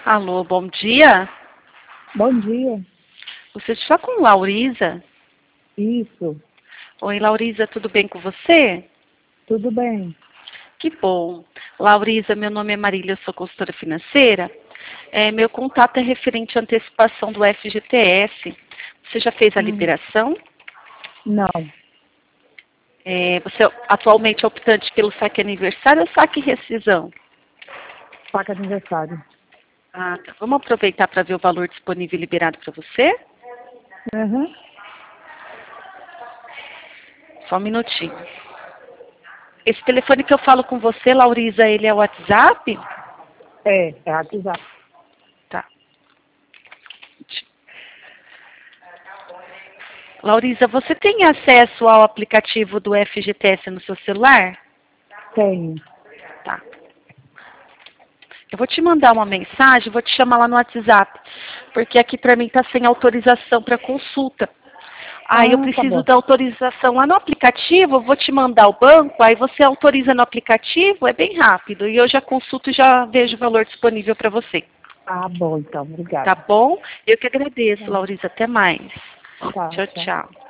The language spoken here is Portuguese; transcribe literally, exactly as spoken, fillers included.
Alô, bom dia. Bom dia. Você está com Lauriza? Isso. Oi, Lauriza, tudo bem com você? Tudo bem. Que bom. Lauriza, meu nome é Marília, eu sou consultora financeira. É, meu contato é referente à antecipação do F G T S. Você já fez a Hum. liberação? Não. É, você atualmente é optante pelo saque aniversário ou saque rescisão? Faca de aniversário. Ah, tá. Vamos aproveitar para ver o valor disponível e liberado para você? Uhum. Só um minutinho. Esse telefone que eu falo com você, Lauriza, ele é o WhatsApp? É, é WhatsApp. Tá. Lauriza, você tem acesso ao aplicativo do F G T S no seu celular? Tenho. Tá. Eu vou te mandar uma mensagem, vou te chamar lá no WhatsApp, porque aqui para mim está sem autorização para consulta. Aí eu Ah, tá preciso bom. da autorização lá no aplicativo, eu vou te mandar o banco, aí você autoriza no aplicativo, é bem rápido. E eu já consulto e já vejo o valor disponível para você. Ah, bom, então. Tá Obrigada. bom? Eu que agradeço, Lauriza. Até mais. Tá, Tchau, tchau. tchau.